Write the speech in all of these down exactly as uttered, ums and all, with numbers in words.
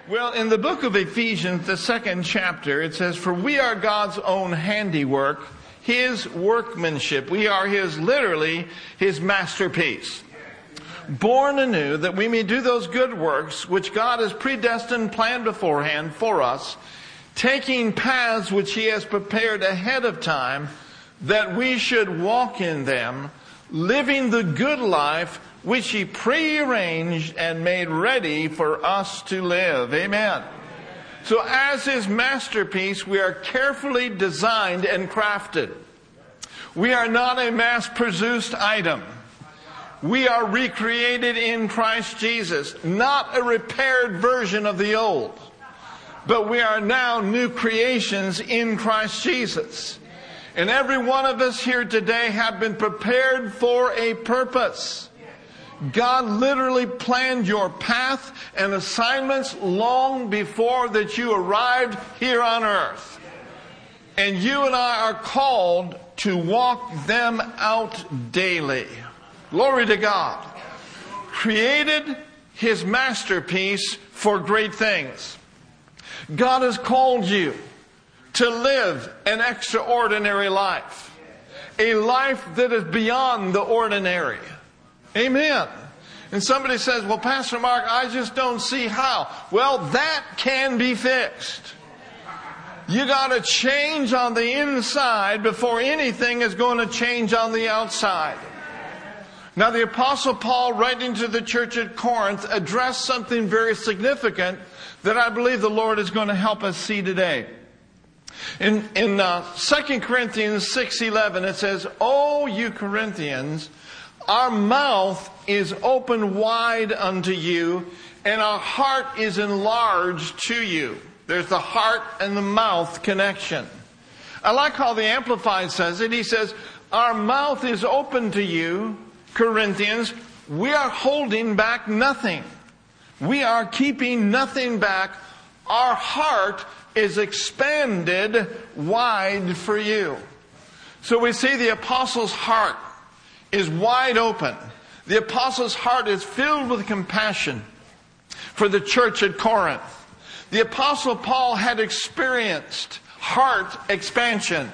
Well, in the book of Ephesians, the second chapter, it says, "For we are God's own handiwork, His workmanship." We are His, literally, His masterpiece. Born anew, that we may do those good works which God has predestined, planned beforehand for us, taking paths which He has prepared ahead of time, that we should walk in them, living the good life which He prearranged and made ready for us to live. Amen. So as His masterpiece, we are carefully designed and crafted. We are not a mass-produced item. We are recreated in Christ Jesus, not a repaired version of the old, but we are now new creations in Christ Jesus. And every one of us here today have been prepared for a purpose. God literally planned your path and assignments long before that you arrived here on earth. And you and I are called to walk them out daily. Glory to God. Created His masterpiece for great things. God has called you to live an extraordinary life. A life that is beyond the ordinary. Amen. And somebody says, "Well, Pastor Mark, I just don't see how." Well, that can be fixed. You got to change on the inside before anything is going to change on the outside. Now, the Apostle Paul, writing to the church at Corinth, addressed something very significant that I believe the Lord is going to help us see today. In, in uh, Second Corinthians six eleven, it says, "O you Corinthians, our mouth is open wide unto you, and our heart is enlarged to you." There's the heart and the mouth connection. I like how the Amplified says it. He says, "Our mouth is open to you, Corinthians. We are holding back nothing. We are keeping nothing back. Our heart is expanded wide for you." So we see the apostle's heart is wide open. The apostle's heart is filled with compassion for the church at Corinth. The apostle Paul had experienced heart expansion.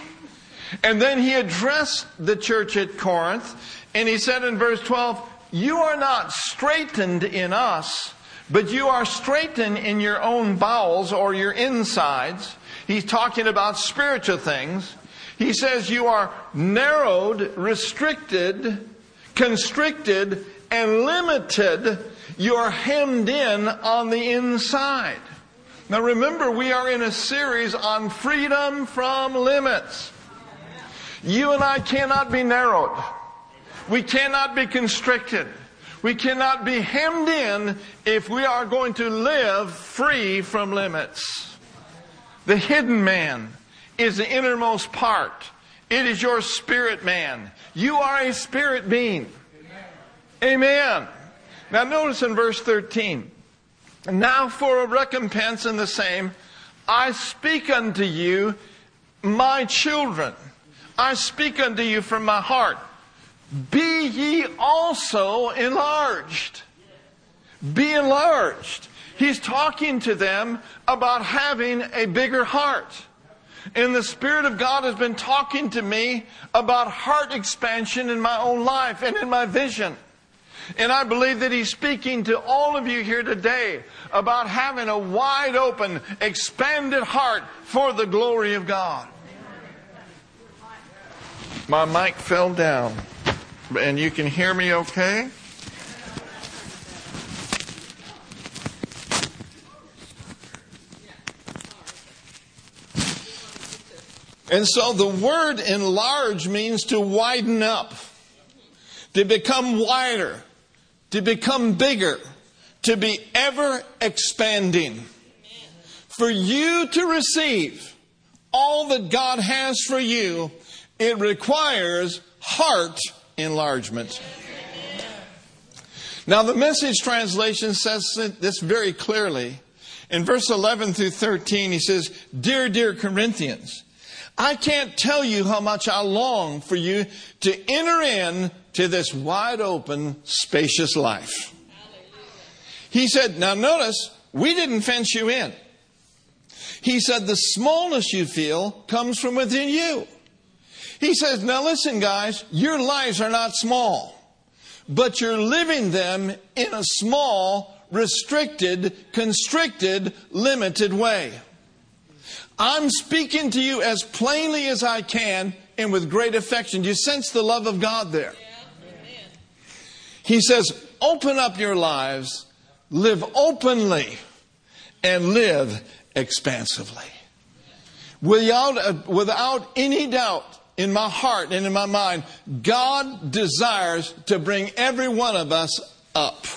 And then he addressed the church at Corinth, and he said in verse twelve, "You are not straitened in us, but you are straitened in your own bowels," or your insides. He's talking about spiritual things. He says you are narrowed, restricted, constricted, and limited. You are hemmed in on the inside. Now remember, we are in a series on freedom from limits. You and I cannot be narrowed. We cannot be constricted. We cannot be hemmed in if we are going to live free from limits. The hidden man is the innermost part. It is your spirit man. You are a spirit being. Amen. Now notice in verse thirteen. "Now for a recompense in the same, I speak unto you, my children. I speak unto you from my heart. Be ye also enlarged." Be enlarged. He's talking to them about having a bigger heart. And the Spirit of God has been talking to me about heart expansion in my own life and in my vision. And I believe that He's speaking to all of you here today about having a wide open, expanded heart for the glory of God. My mic fell down. And you can hear me okay? And so the word enlarge means to widen up, to become wider, to become bigger, to be ever expanding. For you to receive all that God has for you, it requires heart enlargement. Now the Message translation says this very clearly. In verse eleven through thirteen, he says, "Dear, dear Corinthians, I can't tell you how much I long for you to enter in to this wide open, spacious life." He said, now notice, We didn't fence you in. He said the smallness you feel comes from within you. He says, now listen, guys, your lives are not small, but you're living them in a small, restricted, constricted, limited way. I'm speaking to you as plainly as I can and with great affection. Do you sense the love of God there? He says, open up your lives, live openly, and live expansively. Without, uh, without any doubt in my heart and in my mind, God desires to bring every one of us up.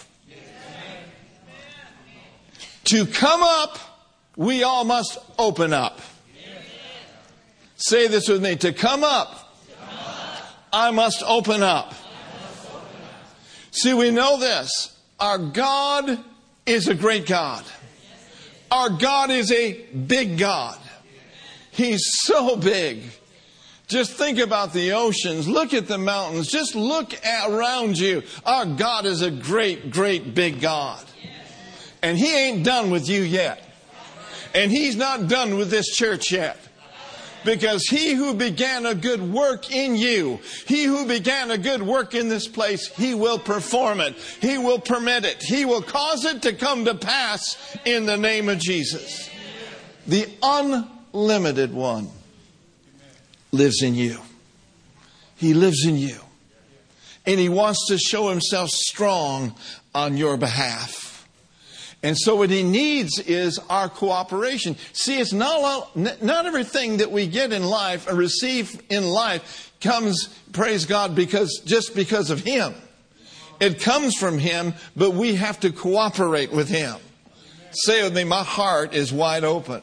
To come up, we all must open up. Say this with me. To come up, I must open up. See, we know this. Our God is a great God. Our God is a big God. He's so big. Just think about the oceans. Look at the mountains. Just look at around you. Our God is a great, great big God. And He ain't done with you yet. And He's not done with this church yet. Because He who began a good work in you, He who began a good work in this place, He will perform it. He will permit it. He will cause it to come to pass in the name of Jesus. The unlimited one lives in you. He lives in you. And He wants to show Himself strong on your behalf. And so what He needs is our cooperation. See, it's not, not everything that we get in life or receive in life comes, praise God, because just because of Him. It comes from Him, but we have to cooperate with Him. Say with me, my heart is wide open.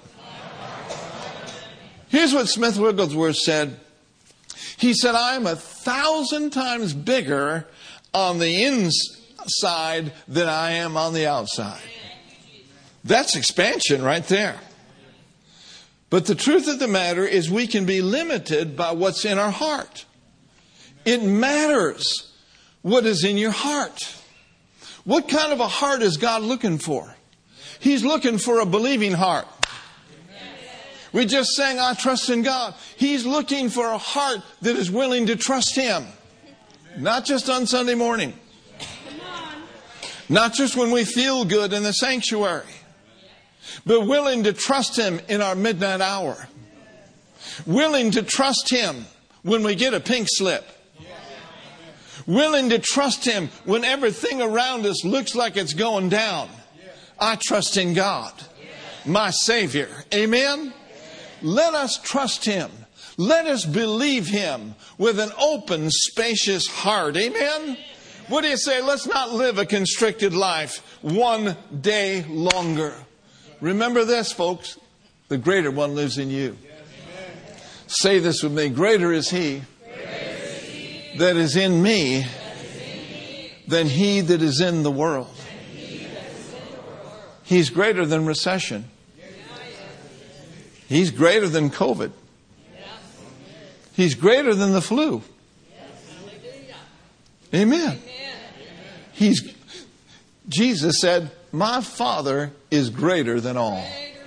Here's what Smith Wigglesworth said. He said, I'm a thousand times bigger on the inside than I am on the outside. That's expansion right there. But the truth of the matter is we can be limited by what's in our heart. It matters what is in your heart. What kind of a heart is God looking for? He's looking for a believing heart. We just sang, I trust in God. He's looking for a heart that is willing to trust Him. Not just on Sunday morning. Not just when we feel good in the sanctuary. But willing to trust Him in our midnight hour. Willing to trust Him when we get a pink slip. Willing to trust Him when everything around us looks like it's going down. I trust in God, my Savior. Amen? Let us trust Him. Let us believe Him with an open, spacious heart. Amen? What do you say? Let's not live a constricted life one day longer. Remember this, folks. The greater one lives in you. Say this with me. Greater is He that is in me than he that is in the world. He's greater than recession. He's greater than COVID. He's greater than the flu. Amen. He's, Jesus said, my Father is greater than all.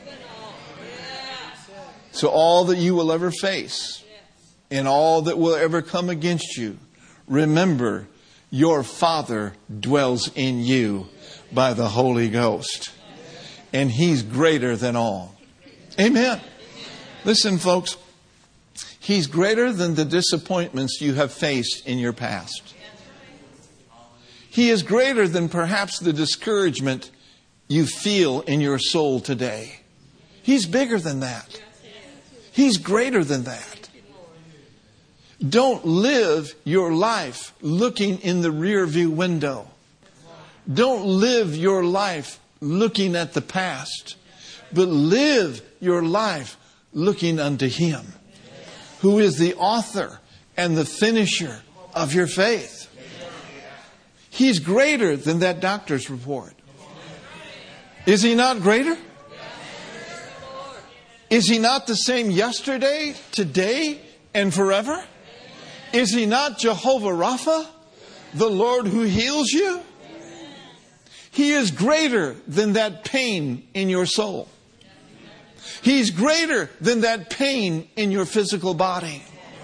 So all that you will ever face and all that will ever come against you, remember, your Father dwells in you by the Holy Ghost. And He's greater than all. Amen. Listen, folks. He's greater than the disappointments you have faced in your past. He is greater than perhaps the discouragement you feel in your soul today. He's bigger than that. He's greater than that. Don't live your life looking in the rear view window. Don't live your life looking at the past, but live your life looking unto Him, who is the author and the finisher of your faith. He's greater than that doctor's report. Is He not greater? Is He not the same yesterday, today, and forever? Is He not Jehovah Rapha, the Lord who heals you? He is greater than that pain in your soul. He's greater than that pain in your physical body.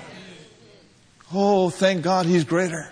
Oh, thank God He's greater.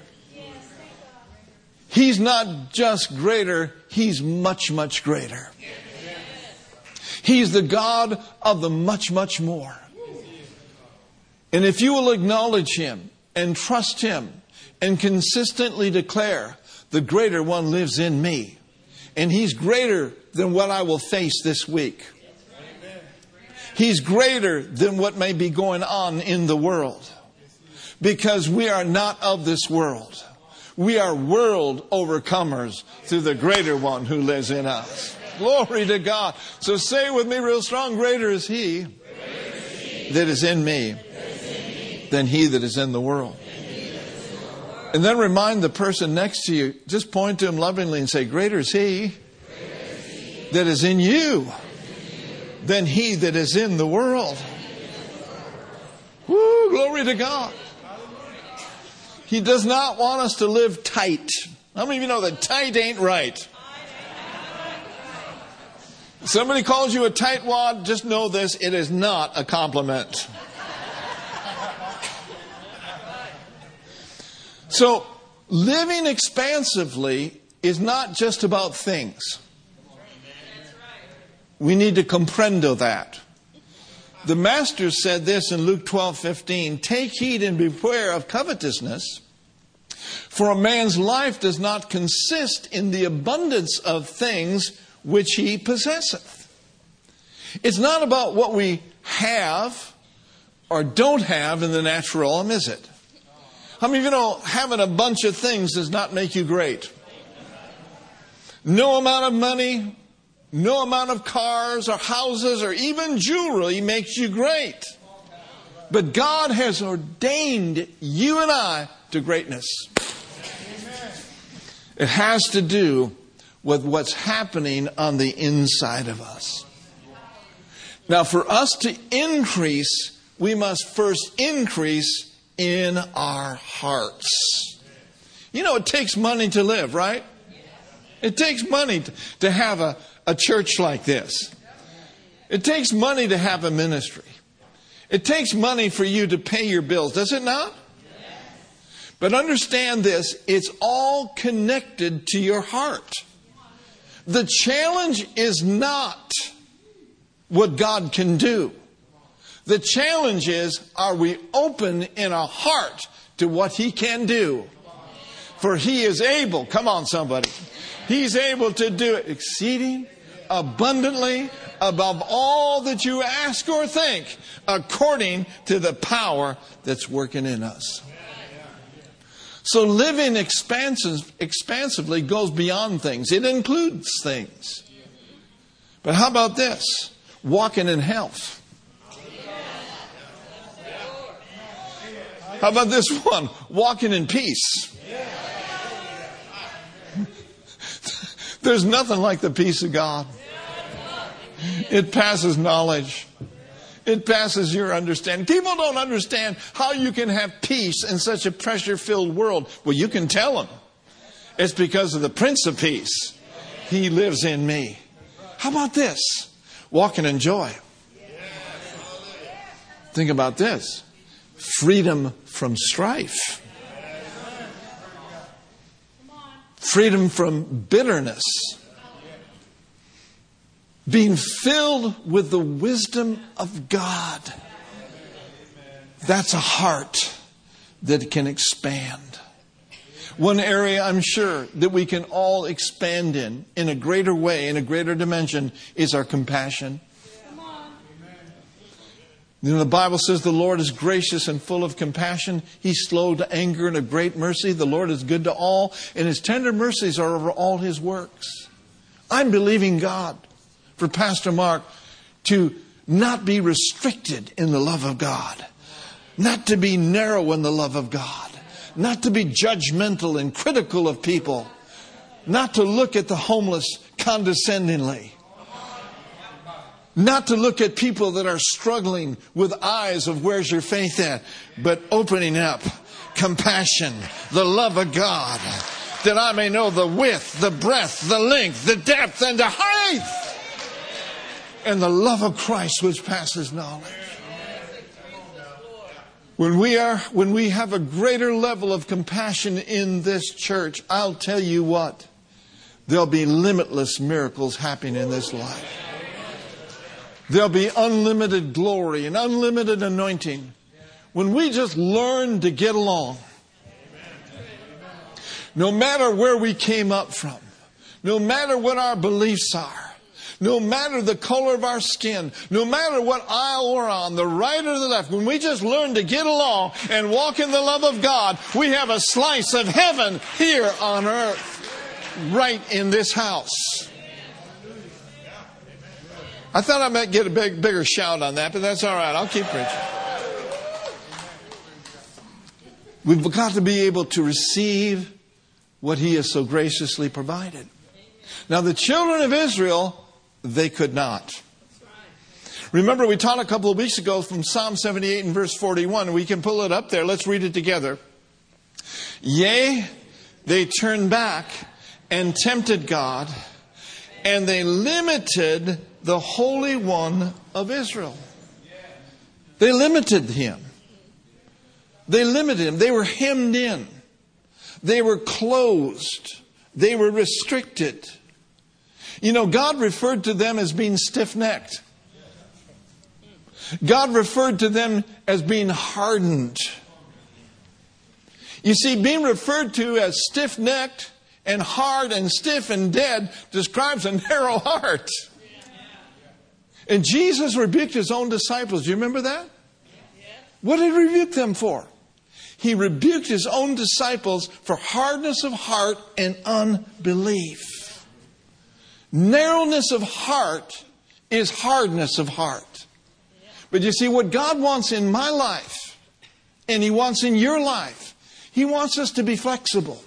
He's not just greater, He's much, much greater. He's the God of the much, much more. And if you will acknowledge Him and trust Him and consistently declare, the greater one lives in me, and He's greater than what I will face this week. He's greater than what may be going on in the world. Because we are not of this world. We are world overcomers through the greater one who lives in us. Glory to God. So say with me real strong, greater is He that is in me than he that is in the world. And then remind the person next to you, just point to him lovingly and say, greater is He that is in you than he that is in the world. Woo, glory to God. He does not want us to live tight. How many of you know that tight ain't right? Somebody calls you a tightwad, just know this, it is not a compliment. So, living expansively is not just about things. We need to comprendo that. The Master said this in Luke twelve fifteen, take heed and beware of covetousness, for a man's life does not consist in the abundance of things which he possesseth. It's not about what we have or don't have in the natural realm, is it? How many of you know having a bunch of things does not make you great? No amount of money, no amount of cars or houses or even jewelry makes you great. But God has ordained you and I to greatness. It has to do with what's happening on the inside of us. Now, for us to increase, we must first increase in our hearts. You know, it takes money to live, right? It takes money to, to have a, a church like this. It takes money to have a ministry. It takes money for you to pay your bills, does it not? But understand this, it's all connected to your heart. The challenge is not what God can do. The challenge is, are we open in our heart to what He can do? For He is able, come on somebody, He's able to do it exceeding abundantly above all that you ask or think, according to the power that's working in us. So living expansive, expansively goes beyond things. It includes things. But how about this? Walking in health. How about this one? Walking in peace. There's nothing like the peace of God. It passes knowledge. It passes your understanding. People don't understand how you can have peace in such a pressure-filled world. Well, you can tell them. It's because of the Prince of Peace. He lives in me. How about this? Walking in joy. Think about this. Freedom from strife. Freedom from bitterness. Being filled with the wisdom of God. That's a heart that can expand. One area I'm sure that we can all expand in, in a greater way, in a greater dimension, is our compassion. You know, the Bible says the Lord is gracious and full of compassion. He's slow to anger and of great mercy. The Lord is good to all, and His tender mercies are over all His works. I'm believing God for Pastor Mark to not be restricted in the love of God. Not to be narrow in the love of God. Not to be judgmental and critical of people. Not to look at the homeless condescendingly. Not to look at people that are struggling with eyes of where's your faith at, but opening up compassion, the love of God, that I may know the width, the breadth, the length, the depth, and the height, and the love of Christ which passes knowledge. When we are, when we have a greater level of compassion in this church, I'll tell you what, there'll be limitless miracles happening in this life. There'll be unlimited glory and unlimited anointing when we just learn to get along. No matter where we came up from, no matter what our beliefs are, no matter the color of our skin, no matter what aisle we're on, the right or the left, when we just learn to get along and walk in the love of God, we have a slice of heaven here on earth, right in this house. I thought I might get a big, bigger shout on that, but that's all right. I'll keep preaching. We've got to be able to receive what He has so graciously provided. Now, the children of Israel, they could not. Remember, we taught a couple of weeks ago from Psalm seventy-eight and verse forty-one. We can pull it up there. Let's read it together. Yea, they turned back and tempted God, and they limited the Holy One of Israel. They limited Him. They limited Him. They were hemmed in. They were closed. They were restricted. You know, God referred to them as being stiff-necked. God referred to them as being hardened. You see, being referred to as stiff-necked and hard and stiff and dead describes a narrow heart. And Jesus rebuked His own disciples. Do you remember that? What did He rebuke them for? He rebuked His own disciples for hardness of heart and unbelief. Narrowness of heart is hardness of heart. But you see, what God wants in my life, and He wants in your life, He wants us to be flexible.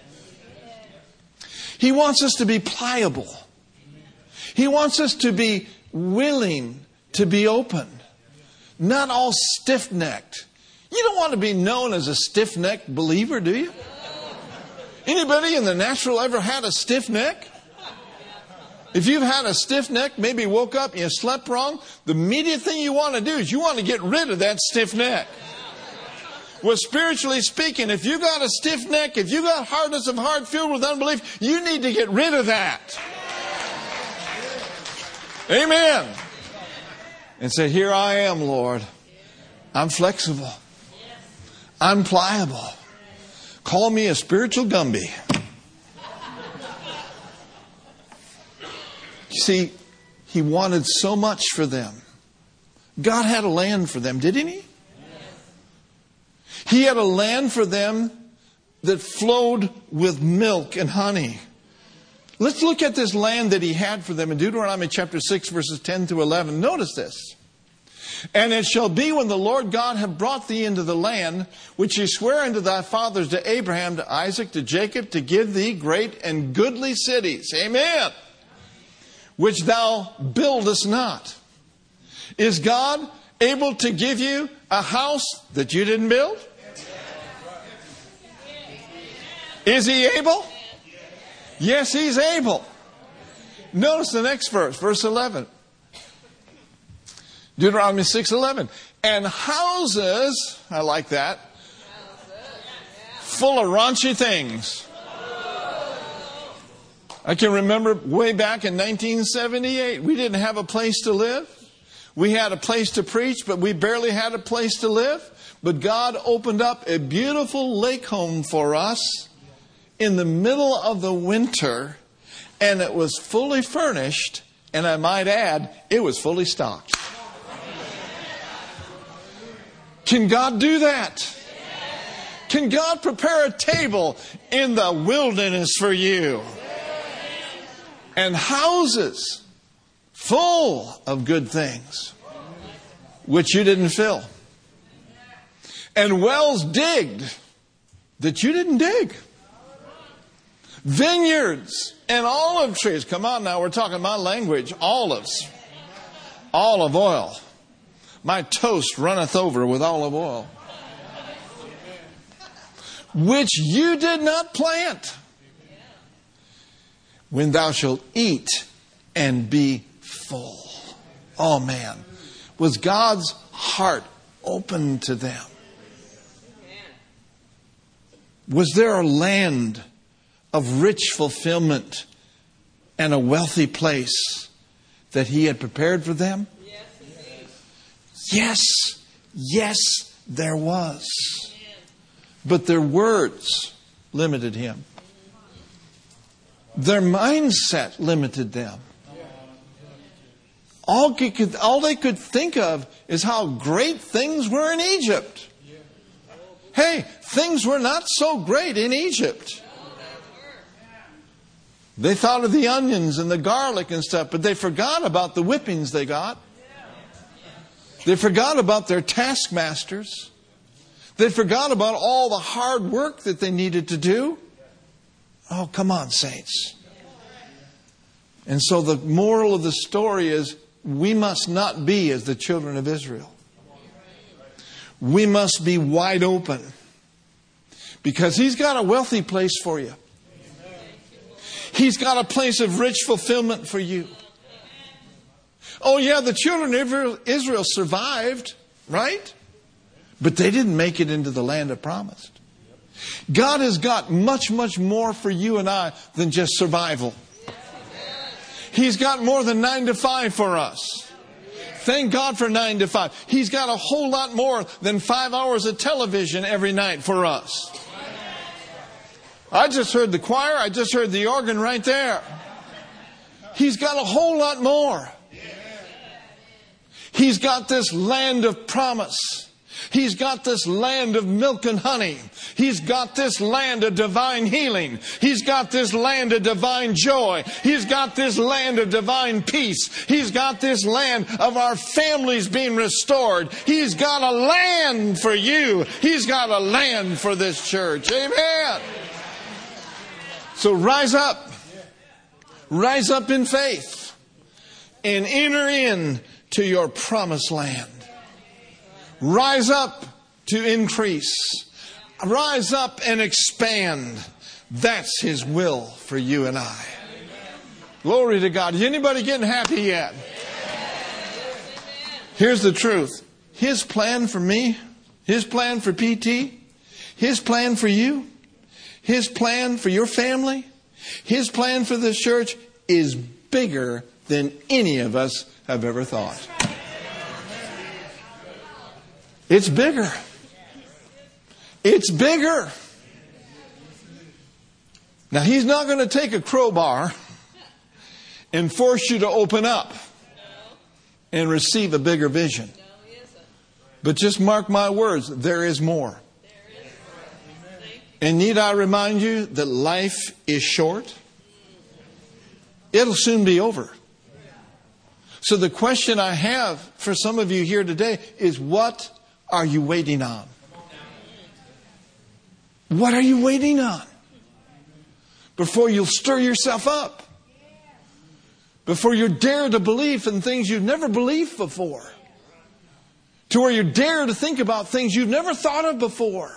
He wants us to be pliable. He wants us to be willing to be open. Not all stiff-necked. You don't want to be known as a stiff-necked believer, do you? Anybody in the natural ever had a stiff neck? If you've had a stiff neck, maybe woke up and you slept wrong, the immediate thing you want to do is you want to get rid of that stiff neck. Well, spiritually speaking, if you got a stiff neck, if you got hardness of heart filled with unbelief, you need to get rid of that. Amen. And say, here I am, Lord. I'm flexible. I'm pliable. Call me a spiritual Gumby. You see, He wanted so much for them. God had a land for them, didn't He? He had a land for them that flowed with milk and honey. Let's look at this land that He had for them in Deuteronomy chapter six, verses ten to eleven. Notice this. And it shall be when the Lord God have brought thee into the land, which He sware unto thy fathers, to Abraham, to Isaac, to Jacob, to give thee great and goodly cities. Amen. Which thou buildest not. Is God able to give you a house that you didn't build? Is He able? Yes, He's able. Notice the next verse, verse eleven. Deuteronomy six eleven. And houses, I like that, full of raunchy things. I can remember way back in nineteen seventy-eight, we didn't have a place to live. We had a place to preach, but we barely had a place to live. But God opened up a beautiful lake home for us in the middle of the winter, and it was fully furnished, and I might add, it was fully stocked. Can God do that? Can God prepare a table in the wilderness for you? And houses full of good things, which you didn't fill. And wells digged that you didn't dig. Vineyards and olive trees. Come on now, we're talking my language. Olives. Olive oil. My toast runneth over with olive oil. Which you did not plant. when thou shalt eat and be full. Oh man, was God's heart open to them? Was there a land of rich fulfillment and a wealthy place that He had prepared for them? Yes, yes, there was. But their words limited Him. Their mindset limited them. All, could, all they could think of is how great things were in Egypt. Hey, things were not so great in Egypt. They thought of the onions and the garlic and stuff, but they forgot about the whippings they got. They forgot about their taskmasters. They forgot about all the hard work that they needed to do. Oh, come on, saints. And so the moral of the story is, we must not be as the children of Israel. We must be wide open. Because He's got a wealthy place for you. He's got a place of rich fulfillment for you. Oh yeah, the children of Israel survived, right? But they didn't make it into the land of promise. God has got much, much more for you and I than just survival. He's got more than nine to five for us. Thank God for nine to five. He's got a whole lot more than five hours of television every night for us. I just heard the choir. I just heard the organ right there. He's got a whole lot more. He's got this land of promise. He's got this land of milk and honey. He's got this land of divine healing. He's got this land of divine joy. He's got this land of divine peace. He's got this land of our families being restored. He's got a land for you. He's got a land for this church. Amen. So rise up. Rise up in faith and enter in to your promised land. Rise up to increase. Rise up and expand. That's His will for you and I. Glory to God. Is anybody getting happy yet? Here's the truth. His plan for me, His plan for P T, His plan for you, His plan for your family, His plan for this church is bigger than any of us have ever thought. It's bigger. It's bigger. Now, He's not going to take a crowbar and force you to open up and receive a bigger vision. But just mark my words, there is more. And need I remind you that life is short? It'll soon be over. So the question I have for some of you here today is, what are you waiting on? What are you waiting on? Before you'll stir yourself up. Before you dare to believe in things you've never believed before. To where you dare to think about things you've never thought of before.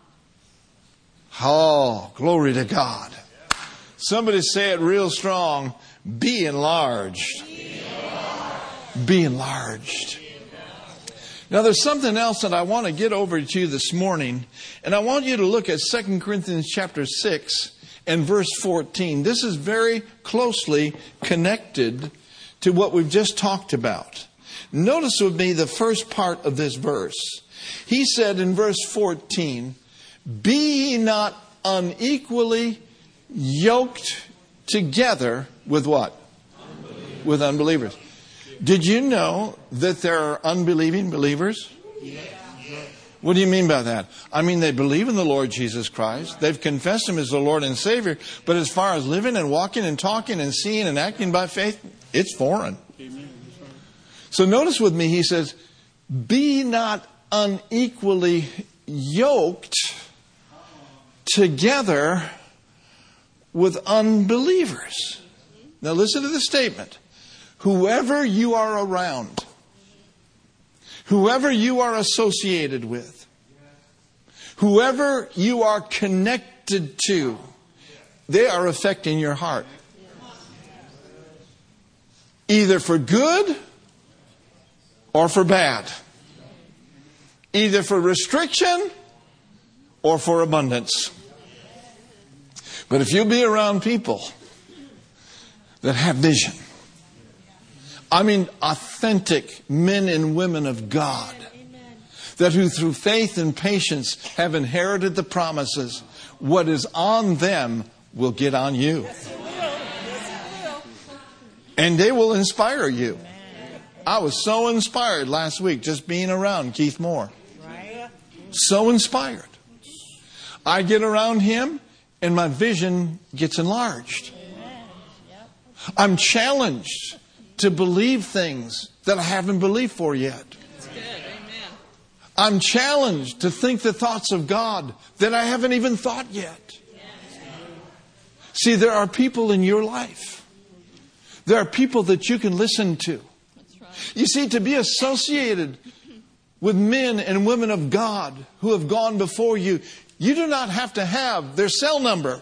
Oh, glory to God. Somebody say it real strong. Be enlarged. Be enlarged. Now there's something else that I want to get over to you this morning. And I want you to look at Second Corinthians chapter six and verse fourteen. This is very closely connected to what we've just talked about. Notice with me the first part of this verse. He said in verse fourteen, be ye not unequally yoked together with what? Unbelievers. With unbelievers. Did you know that there are unbelieving believers? What do you mean by that? I mean, they believe in the Lord Jesus Christ. They've confessed Him as the Lord and Savior. But as far as living and walking and talking and seeing and acting by faith, it's foreign. So notice with me, he says, be not unequally yoked together with unbelievers. Now listen to the statement. Whoever you are around, whoever you are associated with, whoever you are connected to, they are affecting your heart. Either for good or for bad. Either for restriction or for abundance. But if you'll be around people that have vision, I mean authentic men and women of God, that who through faith and patience have inherited the promises, what is on them will get on you. And they will inspire you. I was so inspired last week just being around Keith Moore. So inspired. I get around him and my vision gets enlarged. I'm challenged to believe things that I haven't believed for yet. I'm challenged to think the thoughts of God that I haven't even thought yet. See, there are people in your life. There are people that you can listen to. You see, to be associated with men and women of God who have gone before you, you do not have to have their cell number.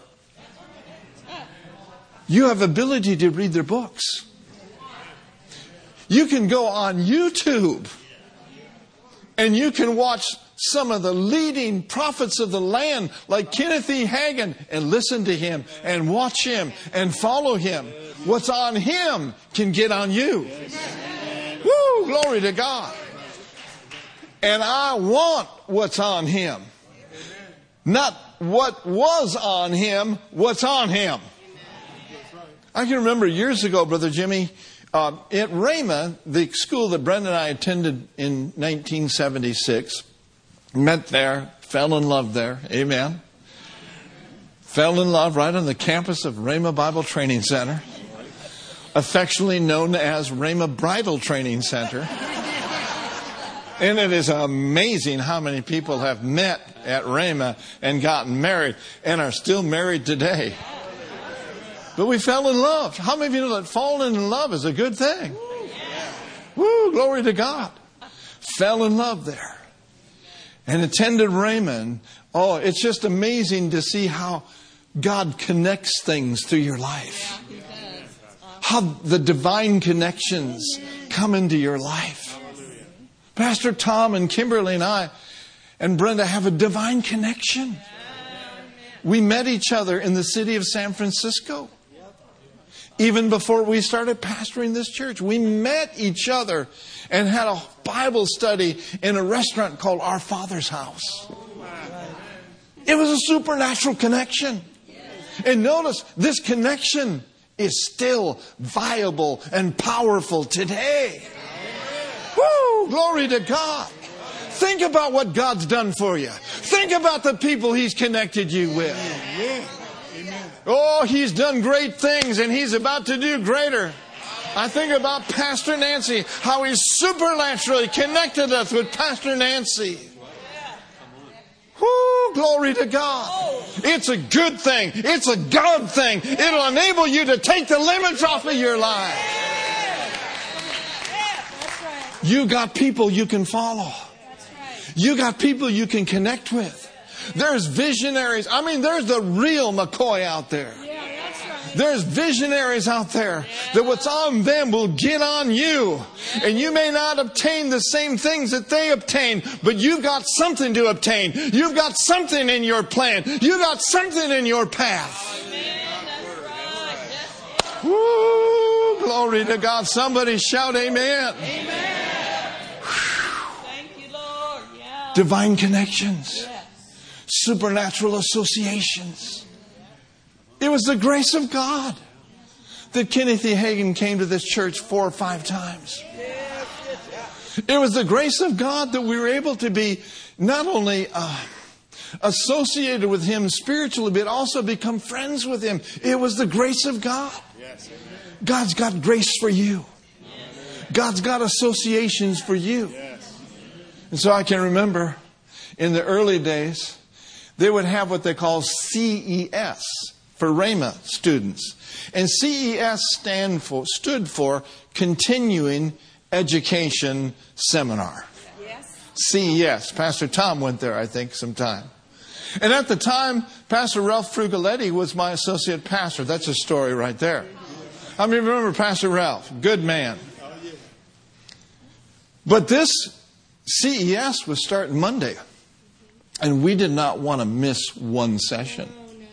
You have ability to read their books. You can go on YouTube and you can watch some of the leading prophets of the land like Kenneth E. Hagin and listen to him and watch him and follow him. What's on him can get on you. Woo! Glory to God. And I want what's on him. Not what was on him, what's on him. I can remember years ago, Brother Jimmy, uh, at Rhema, the school that Brenda and I attended in nineteen seventy-six, met there, fell in love there. Amen. Fell in love right on the campus of Rhema Bible Training Center, affectionately known as Rhema Bridal Training Center. And it is amazing how many people have met at Rhema and gotten married and are still married today. But we fell in love. How many of you know that falling in love is a good thing? Woo, glory to God. Fell in love there. And attended Rhema. Oh, it's just amazing to see how God connects things through your life. How the divine connections come into your life. Pastor Tom and Kimberly and I and Brenda have a divine connection. We met each other in the city of San Francisco. Even before we started pastoring this church, we met each other and had a Bible study in a restaurant called Our Father's House. It was a supernatural connection. And notice, this connection is still viable and powerful today. Woo! Glory to God. Think about what God's done for you. Think about the people He's connected you with. Oh, He's done great things and He's about to do greater. I think about Pastor Nancy, how He supernaturally connected us with Pastor Nancy. Woo, glory to God. It's a good thing. It's a God thing. It'll enable you to take the limits off of your life. You got people you can follow. You got people you can connect with. There's visionaries. I mean, there's the real McCoy out there. There's visionaries out there that what's on them will get on you. And you may not obtain the same things that they obtain, but you've got something to obtain. You've got something in your plan. You've got something in your path. Woo! Glory to God. Somebody shout amen. Amen. Thank you, Lord. Yeah. Divine connections. Yes. Supernatural associations. It was the grace of God that Kenneth E. Hagin came to this church four or five times. It was the grace of God that we were able to be not only uh, associated with Him spiritually, but also become friends with Him. It was the grace of God. God's got grace for you. God's got associations for you. And so I can remember in the early days, they would have what they call C E S. For Rhema students. And C E S stand for, stood for Continuing Education Seminar. Yes. C E S. Pastor Tom went there, I think, sometime. And at the time, Pastor Ralph Frugaletti was my associate pastor. That's a story right there. I mean, remember Pastor Ralph, good man. But this C E S was starting Monday, and we did not want to miss one session.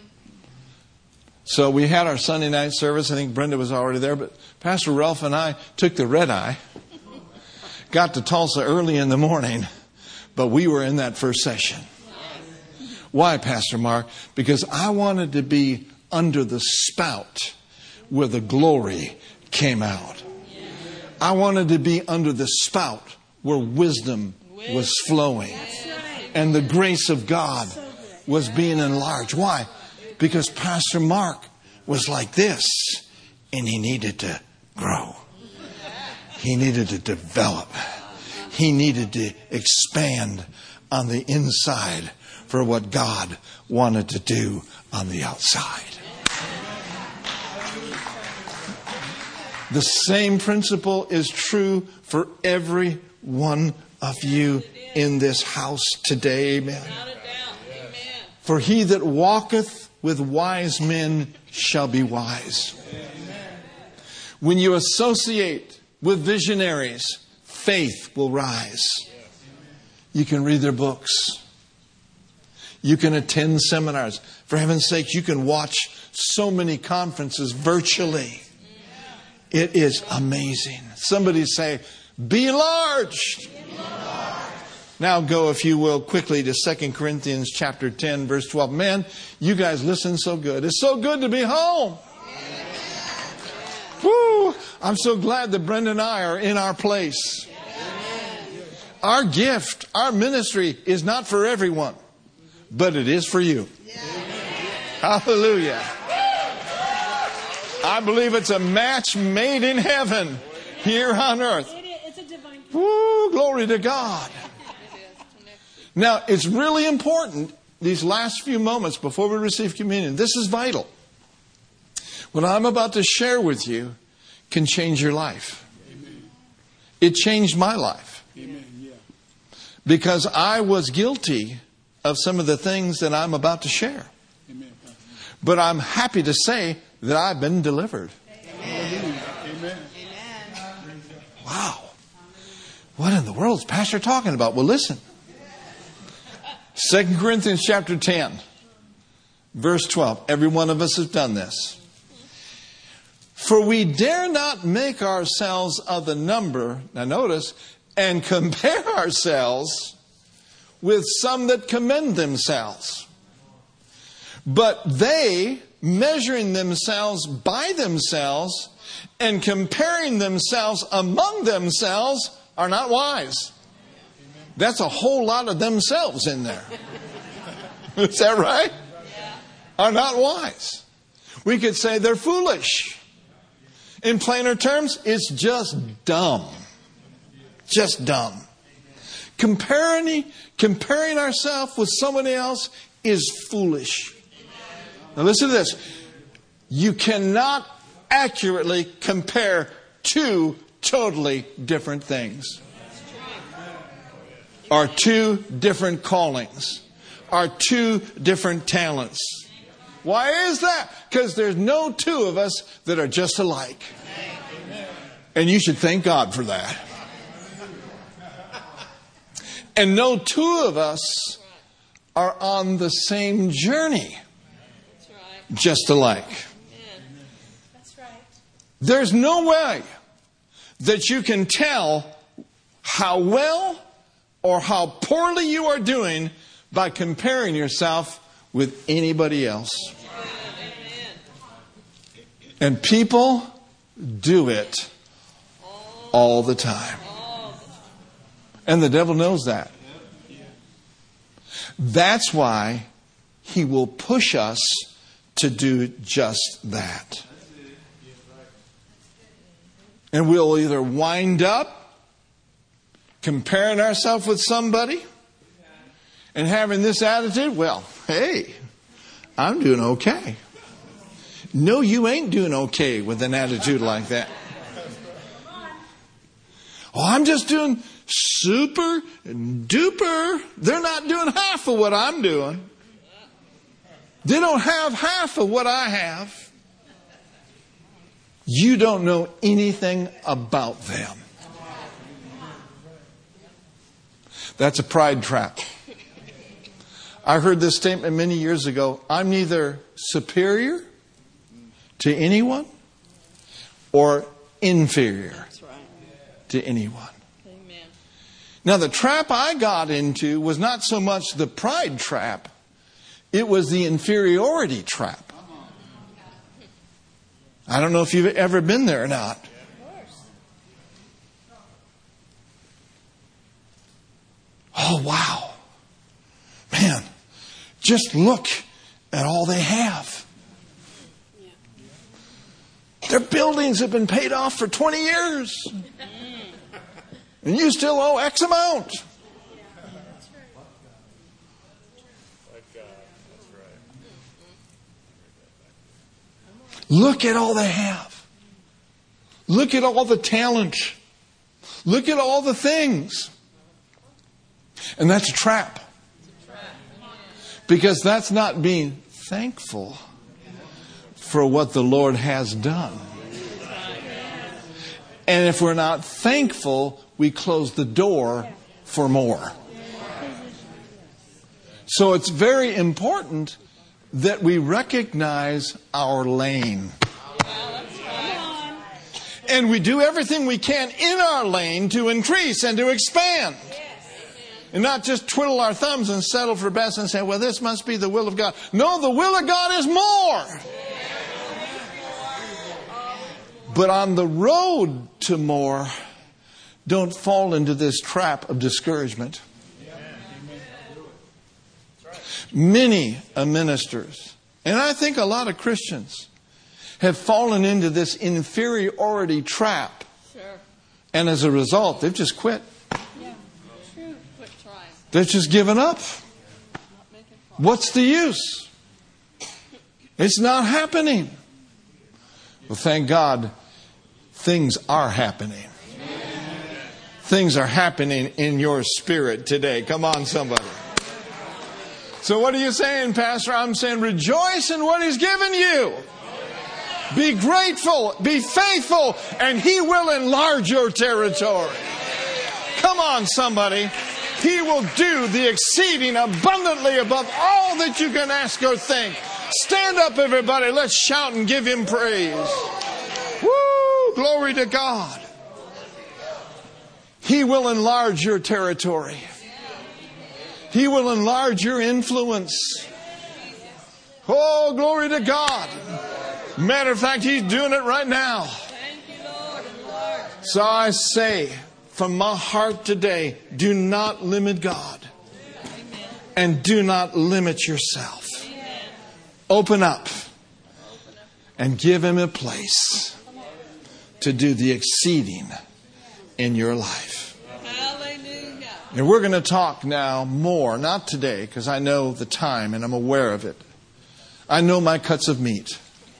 So we had our Sunday night service. I think Brenda was already there, but Pastor Ralph and I took the red eye, got to Tulsa early in the morning, but we were in that first session. Why, Pastor Mark? Because I wanted to be under the spout where the glory came out. I wanted to be under the spout where wisdom was flowing and the grace of God was being enlarged. Why? Because Pastor Mark was like this, and he needed to grow. He needed to develop. He needed to expand on the inside for what God wanted to do on the outside. The same principle is true for every one of you in this house today. Amen. For he that walketh with wise men shall be wise. When you associate with visionaries, faith will rise. You can read their books. You can attend seminars. For heaven's sake, you can watch so many conferences virtually. It is amazing. Somebody say, be enlarged. Be enlarged. Now go, if you will, quickly to Second Corinthians chapter ten, verse twelve. Man, you guys listen so good. It's so good to be home. Woo! I'm so glad that Brenda and I are in our place. Our gift, our ministry is not for everyone, but it is for you. Hallelujah. I believe it's a match made in heaven here on earth. Woo, glory to God. Now, it's really important, these last few moments before we receive communion. This is vital. What I'm about to share with you can change your life. It changed my life. Because I was guilty of some of the things that I'm about to share. But I'm happy to say that I've been delivered. Amen. Wow. What in the world is Pastor talking about? Well, listen. Second Corinthians chapter ten, verse twelve. Every one of us has done this. For we dare not make ourselves of the number, now notice, and compare ourselves with some that commend themselves. But they, measuring themselves by themselves and comparing themselves among themselves, are not wise. That's a whole lot of themselves in there. Is that right? Are not wise. We could say they're foolish. In plainer terms, it's just dumb. Just dumb. Comparing, comparing ourselves with somebody else is foolish. Now listen to this. You cannot accurately compare two totally different things. Or two different callings. Or two different talents. Why is that? Because there's no two of us that are just alike. And you should thank God for that. And no two of us are on the same journey. Just alike. There's no way that you can tell how well or how poorly you are doing by comparing yourself with anybody else. And people do it all the time. And the devil knows that. That's why he will push us to do just that. And we'll either wind up comparing ourselves with somebody and having this attitude, well, hey, I'm doing okay. No, you ain't doing okay with an attitude like that. Oh, I'm just doing super duper. They're not doing half of what I'm doing. They don't have half of what I have. You don't know anything about them. That's a pride trap. I heard this statement many years ago. I'm neither superior to anyone or inferior to anyone. Amen. Now, the trap I got into was not so much the pride trap. It was the inferiority trap. I don't know if you've ever been there or not. Oh, wow. Man, just look at all they have. Their buildings have been paid off for twenty years. And you still owe X amount. Look at all they have. Look at all the talent. Look at all the things. And that's a trap. Because that's not being thankful for what the Lord has done. And if we're not thankful, we close the door for more. So it's very important that we recognize our lane. And we do everything we can in our lane to increase and to expand. And not just twiddle our thumbs and settle for best and say, well, this must be the will of God. No, the will of God is more. But on the road to more, don't fall into this trap of discouragement. Many ministers, and I think a lot of Christians, have fallen into this inferiority trap. Sure. And as a result, they've just quit. Yeah. True. Quit trying. They've just given up. What's the use? It's not happening. Well, thank God, things are happening. Things are happening in your spirit today. Come on, somebody. So what are you saying, Pastor? I'm saying rejoice in what He's given you. Be grateful, be faithful, and He will enlarge your territory. Come on, somebody. He will do the exceeding abundantly above all that you can ask or think. Stand up, everybody. Let's shout and give Him praise. Woo! Glory to God. He will enlarge your territory. He will enlarge your influence. Oh, glory to God. Matter of fact, He's doing it right now. So I say from my heart today, do not limit God. And do not limit yourself. Open up and give Him a place to do the exceeding in your life. And we're going to talk now more, not today, because I know the time and I'm aware of it. I know my cuts of meat.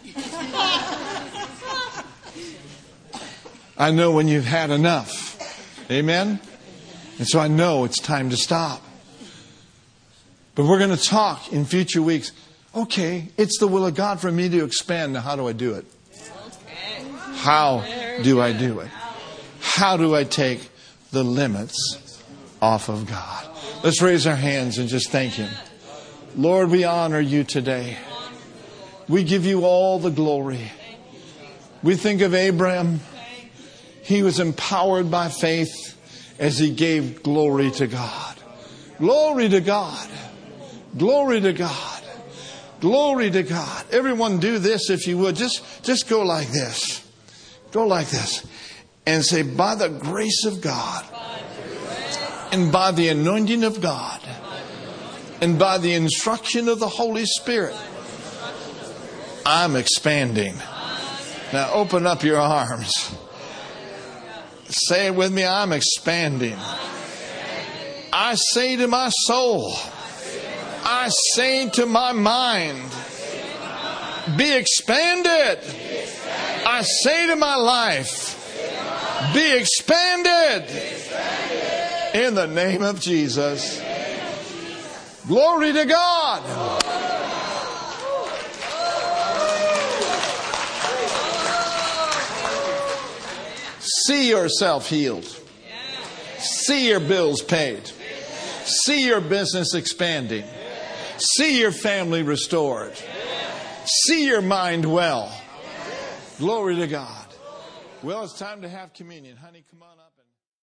I know when you've had enough. Amen? And so I know it's time to stop. But we're going to talk in future weeks. Okay, it's the will of God for me to expand. Now, how do I do it? How do I do it? How do I take the limits off of God? Let's raise our hands and just thank Him. Lord, we honor You today. We give You all the glory. We think of Abraham. He was empowered by faith as he gave glory to God. Glory to God. Glory to God. Glory to God. Everyone do this if you would. Just, just go like this. Go like this. And say, by the grace of God, and by the anointing of God, and by the instruction of the Holy Spirit, I'm expanding. Now open up your arms. Say it with me, I'm expanding. I say to my soul, I say to my mind, be expanded. I say to my life, be expanded. In the name of Jesus. Glory to God. See yourself healed. See your bills paid. See your business expanding. See your family restored. See your mind well. Glory to God. Well, it's time to have communion. Honey, come on up. And